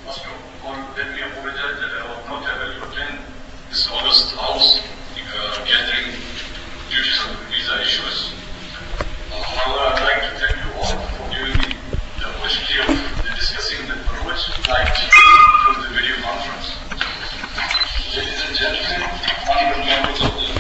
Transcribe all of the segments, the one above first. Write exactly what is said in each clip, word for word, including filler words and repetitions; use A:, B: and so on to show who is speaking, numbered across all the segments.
A: First of all, let me apologize that I was not able to attend this August House uh, gathering due to some visa issues. Uh, however, I'd like to thank you all for giving me the opportunity of discussing the approach light through the video conference. Ladies and gentlemen, honorable members of the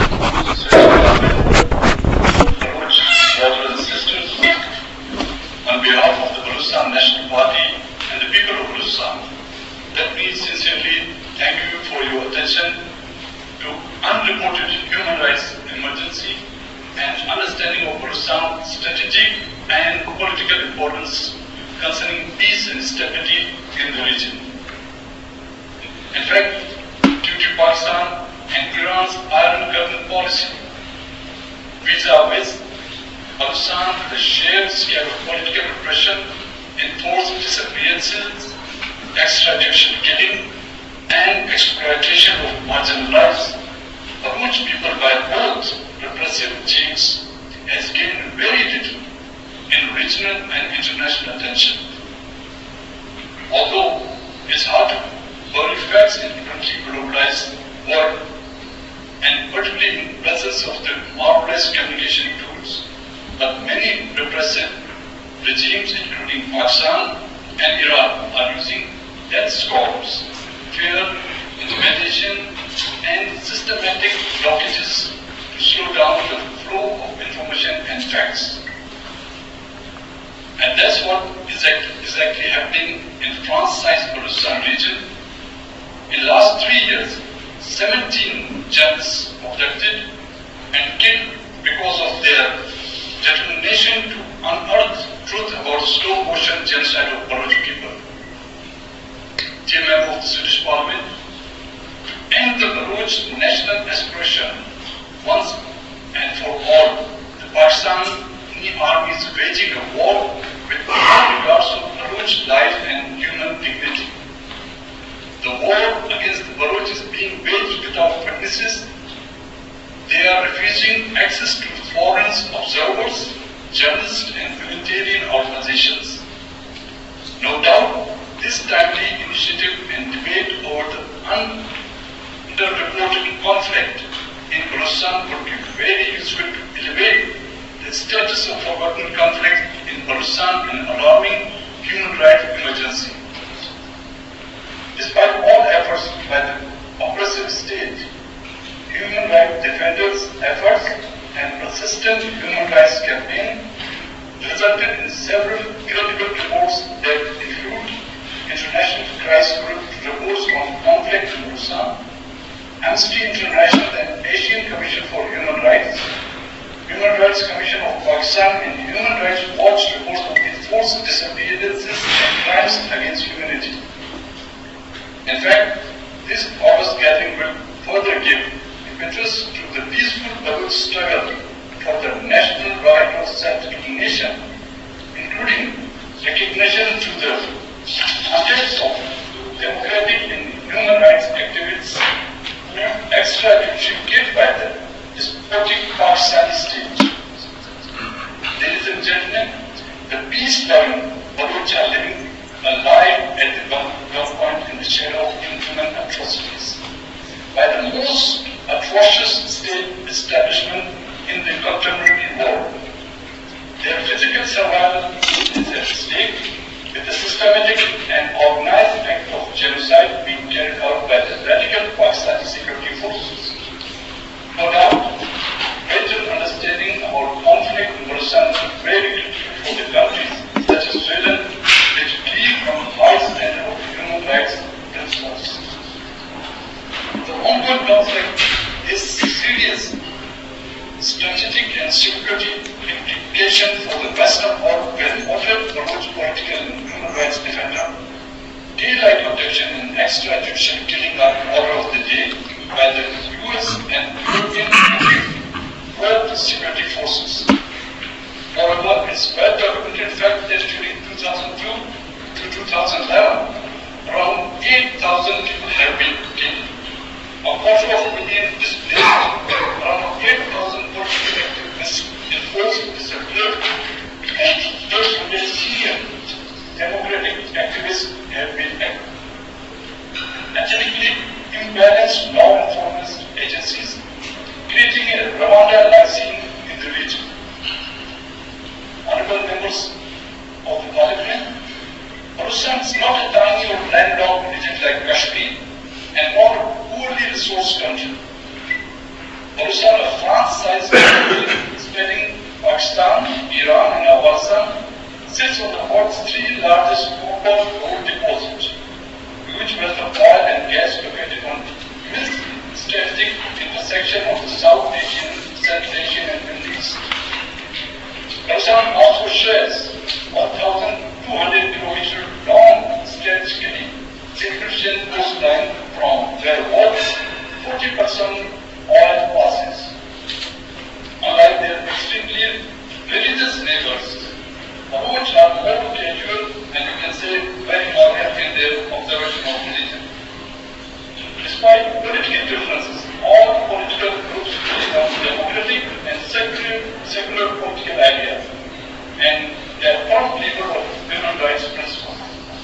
A: approach, brothers and sisters, on behalf of the Balochistan National Party and the people of Balochistan, let me sincerely thank you for your attention to unreported human rights emergency and understanding of Balochistan's strategic and political importance concerning peace and stability in the region. In fact, due to Pakistan and Iran's iron curtain policy, visa-based, Balochistan has a shared scale of political repression, enforced disappearances, extrajudicial killing, and exploitation of marginalized Baluch people by both repressive regimes has gained very little in regional and international attention. Although it's hard to bury facts in a currently globalized world, and particularly in the presence of the marvelous communication tools, but many repressive regimes, including Pakistan and Iran, are using death squads, fear, intimidation, and systematic blockages to slow down the flow of information and facts. And that's what is exactly happening in France-sized Balochistan region. In the last three years, seventeen journalists abducted and killed because of their determination to unearth truth about slow motion genocide of Baloch people. Dear member of the Swedish Parliament, to end the Baloch national aspiration once and for all, the Pakistani army is waging a war with no regards to Baloch life and human dignity. The war against the Baloch is being waged without witnesses. They are refusing access to foreign observers, journalists, and humanitarian organizations. No doubt, this timely initiative and debate over the underreported conflict in Balochistan would be very useful to elevate the status of forgotten conflict in Balochistan in an alarming human rights emergency. Despite all efforts by the oppressive state, human rights defenders' efforts and persistent human rights campaign resulted in several credible reports that include International Crisis Group reports on conflict in Balochistan, Amnesty International and Asian Commission for Human Rights, Human Rights Commission of Pakistan, and Human Rights Watch reports on enforced disappearances and crimes against humanity. In fact, this August gathering will further give impetus to the peaceful Baloch struggle for the national right of self-determination, including recognition to the hundreds of democratic and human rights activists extrajudicial killed by the despotic Pakistani state. Ladies and gentlemen, the peace-loving Baloch are living alive at the gunpoint in the shadow of inhuman atrocities by the most atrocious state establishment in the contemporary world. Their physical survival is at stake with the systematic and organized act of genocide being carried out by the radical Pakistani security forces. No doubt, better understanding about conflict in Balochistan is very critical for the countries such as Sweden, which lead from high standard of human rights principles. The ongoing conflict is serious strategic and security implication for the Western world where moderate Baloch political and human rights defender. Daylight abduction and extrajudicial killing are order of the day by the U S and European world security forces. Moreover, it's well documented fact that during two thousand two to two thousand eleven, around eight thousand people have been killed. A quarter of a million displaced, around eight thousand political activists enforced disappeared, and those senior democratic activists have been Balochistan is not a tiny or landlocked region like Kashmir and not a poorly resourced country. Balochistan, a France-sized country spanning Pakistan, Iran, and Afghanistan, sits on the world's three largest copper gold deposits, which was the oil and gas located on this strategic intersection of the South Asian, Central Asian, and Middle East. Balochistan also shares one thousand two hundred kilometer long strategically significant coastline from where about forty percent oil passes. Unlike their extremely religious neighbors, the Baloch are more casual and you can say very modern in their observation of religion. Despite political differences, all political groups believe on democratic and secular, secular political ideas, and they are firm believers of human rights principles.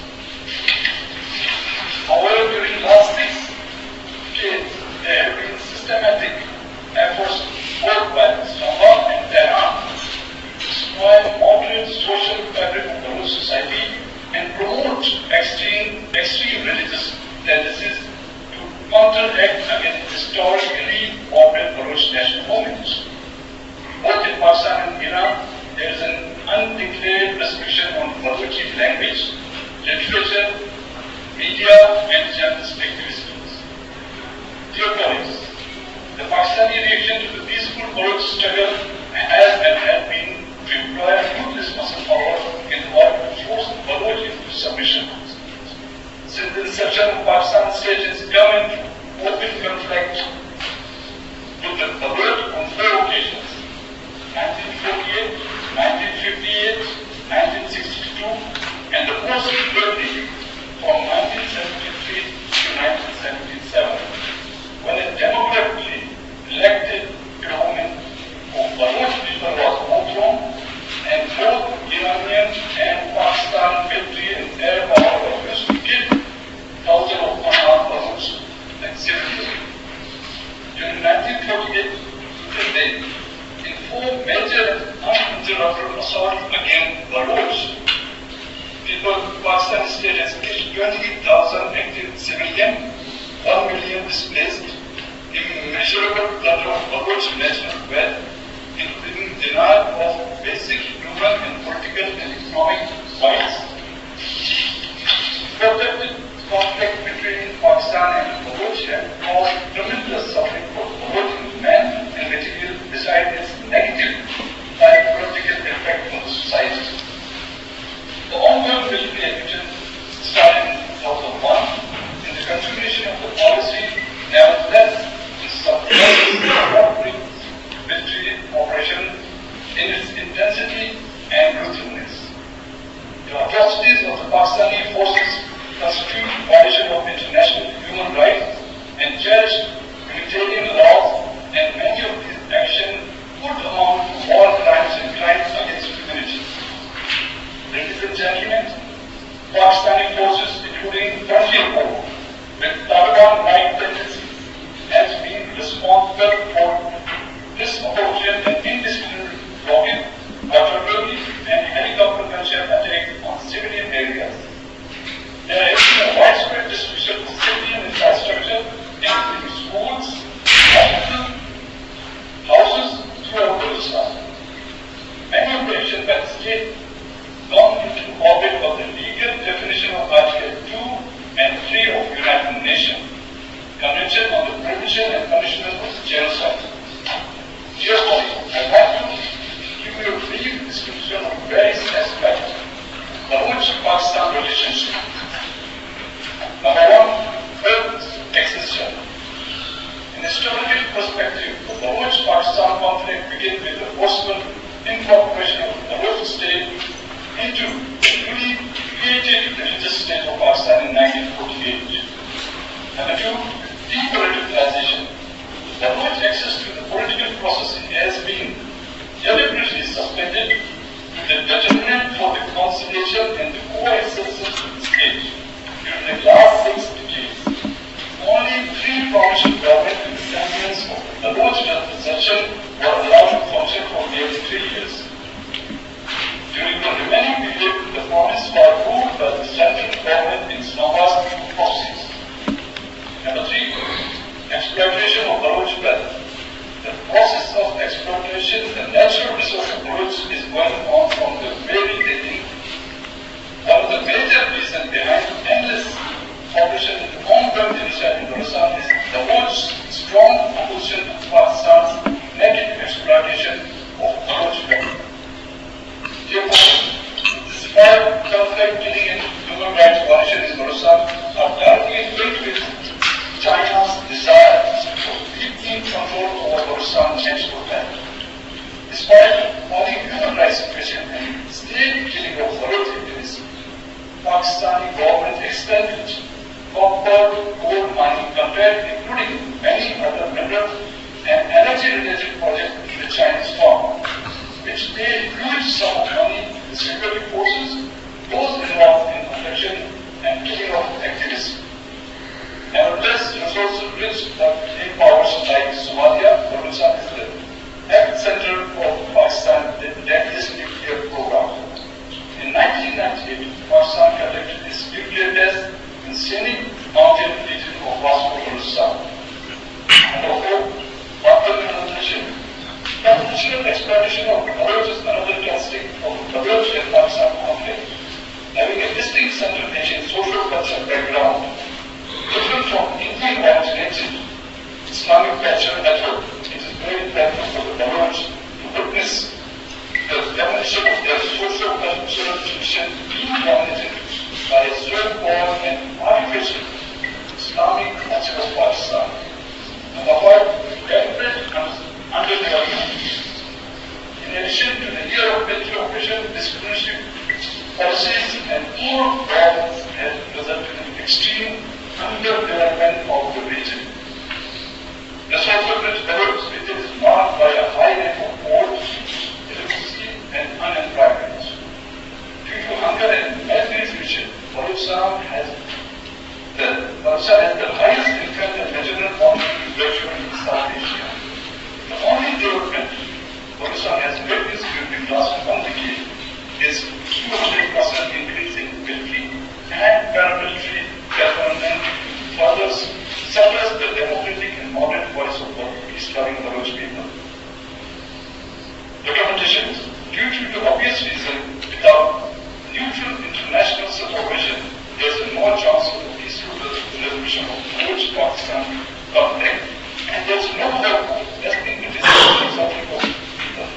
A: However, during the last six decades, there have been systematic efforts both by Islamabad and Tehran to destroy moderate social fabric of the whole society and promote extreme, extreme religious tendencies to counteract against historically moderate Baloch national movements. Both in Pakistan and Iran, there is an undeclared restriction on Balochi language, literature, media, and journalistic activities. Dear colleagues, the Pakistani reaction to the peaceful Baloch struggle has and has been to employ ruthless muscle power in order to force the Baloch into submission. Since the inception of Pakistan state has come into open conflict with the Baloch on four occasions: nineteen forty-eight, nineteen fifty-eight, nineteen sixty-two, and the post-Liberty from nineteen seventy-three to nineteen seventy-seven, when a democratically elected government of Baloch people was overthrown, and both Iranian and Pakistan military and air power were used to kill thousands of unarmed Balochs and civilians. During nineteen forty-eight to today, in four major uninterrupted assaults against Balochs, people, Pakistan state has killed twenty thousand active civilians, one million displaced, immeasurable plunder of Baloch national wealth, including denial of basic human and political and economic rights. Protracted conflict between Pakistan and Baloch has caused tremendous suffering for Baloch men and material besides its negative psychological effect on the society. The ongoing military action started in two thousand one in the continuation of the policy, nevertheless, is suppressing the military operation in its intensity and ruthlessness. The atrocities of the Pakistani forces constitute violation of international human rights and cherished humanitarian laws, and many of these actions would amount to war crimes and crimes against humanity. Ladies and gentlemen, Pakistani forces, including Persian War, with Taliban-like tendencies, has been responsible for disproportionate and indiscriminate rocket, artillery, and helicopter gunshot attacks on civilian areas. There has been a widespread destruction of civilian infrastructure, including schools, hospitals, houses throughout Balochistan. Many of the actions by the state come into orbit of the legal definition of Article two and three of United Nations, Convention on the Prevention and Punishment of Genocide. Dear colleagues, I'd like to give you a brief description of various aspects of the Baloch-Pakistan relationship. Number one, first, existential. In a historical perspective, the Baloch-Pakistan conflict began with the forceful incorporation of the Baloch state into the newly created religious state of Pakistan in nineteen forty-eight. Number two, depoliticization. The Baloch access to the political process has been deliberately suspended to the determinant for the conciliation and the coexistence of the state. During the last six decades, only three provincial governments and champions of the Baloch representation were allowed to function for nearly three years. During the remaining period, the province was ruled by the central going on from the very beginning. One of the major reasons behind endless cooperation with ongoing initiative in Khorasan is the most strong opposition to Pakistan's negative exploitation of Baloch people. Therefore, despite conflict dealing in human rights violations in Khorasan are directly linked with China's desire to deepen control over Khorasan export land. Despite appalling human rights situation and state killing of Baloch activists, Pakistani government extended copper gold mining contract, including many other mineral and energy-related projects to the Chinese farm, which paid huge sum of money to security forces, those involved in abduction and killing of activists. Nevertheless, resource-rich state powers like Somalia, Khorasan is the epicenter of Pakistan's deadliest nuclear program. In nineteen ninety-eight, Pakistan conducted its nuclear test in scenic mountain region of Khorasan. Number four, Pakistan. Traditional exploitation of Baloch is another characteristic of Baloch and Pakistan conflict. Having a distinct Central Asian social cultural background, different from Indian originated Islamic culture effort, it is very important for the Baloch to witness the definition of their social cultural tradition being dominated by a so-called and artificial Islamic culture of Pakistan. Number five, deliberate underdevelopment. In addition to the year of military operation, discriminatory policies and poor governance have resulted in extreme underdevelopment of the region. This also develops it is marked by a high rate of poverty, illiteracy, and unemployment. Due to hunger and malnutrition, Khorasan has the Khorasan has the highest income and marginal poverty ratio in South Asia. The only development Khorasan has witnessed during the last one decade is two hundred percent increase in military and paramilitary development further suppress the democratic and modern voice of the peace-loving Baloch people. Recommendations. Due to the obvious reason, without neutral international supervision, there is no chance of a peaceful resolution of Baloch-Pakistan conflict, and there is no hope of lasting the suffering of people.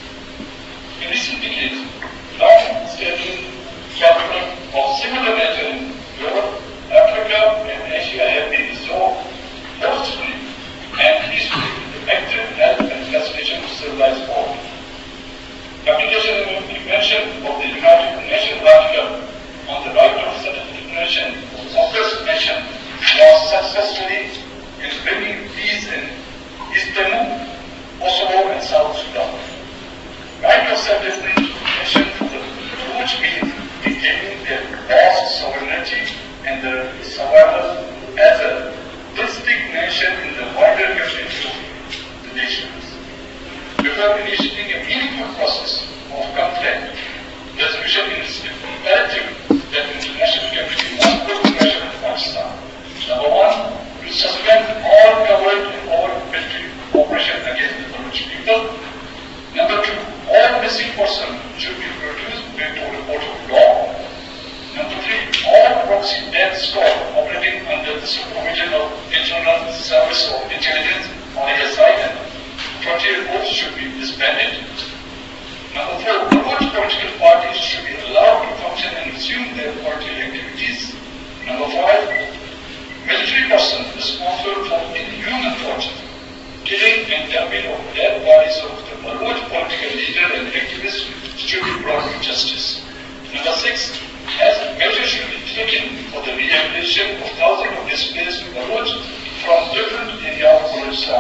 A: In recent decades, long-standing conflict of similar nature in Europe, Africa, and Asia have been resolved forcefully and peacefully with the active help and facilitation of civilized world. The application and implementation of the United Nations Article on the right of self-determination of oppressed nation was successfully in bringing peace in East Timor, Kosovo, and South Sudan. Right of self-determination for the Baloch means retaining their vast sovereignty and their survival as a distinct nation in the wider community of the nations. Before initiating a meaningful process of conflict resolution, it is imperative that the international community must put pressure on Pakistan. Number one, to suspend all covert and overt military operation against the Baloch people. Number two, all missing persons should be produced before a court of law. Number three, all proxy death squad operating under the supervision of Internal Service of Intelligence I S I and frontier force should be disbanded. Number four, Baloch political parties should be allowed to function and resume their political activities. Number five, military persons responsible for inhuman torture, killing and dumping of dead bodies of the Baloch political leader and activists should be brought to justice. Number six, as measures should be taken for the rehabilitation of thousands of displaced Baloch from different areas of Khorasan.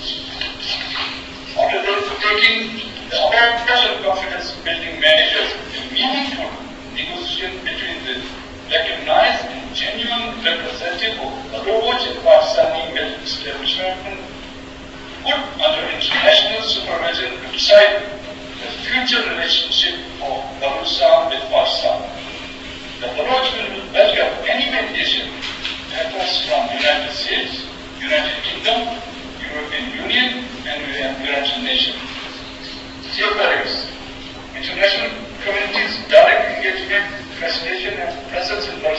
A: After taking the special confidence building measures in meaningful negotiation between the recognized and genuine representative of Baloch and Pakistani military establishment, put under international supervision to decide the future relationship of Khorasan with Pakistan. The Baloch will welcome any mediation efforts from United States, United Kingdom, European Union, and United Nations. Dear parents, it is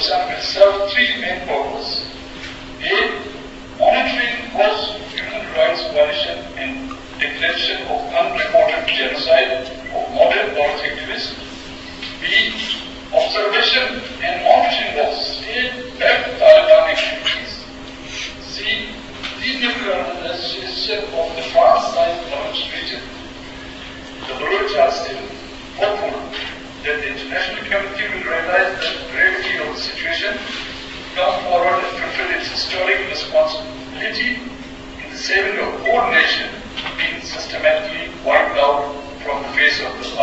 A: Pakistan will serve three main purposes. A. Monitoring cause human rights violation and declaration of unreported genocide of modern Bharati activists. B. Observation and monitoring of state-backed Taliban activities. C. Denuclearization of the far-side Baloch region. The Baloch are still hopeful that the international community will realize the gravity of the situation, come forward and fulfill its historic responsibility in the saving of whole nation being systematically wiped out from the face of the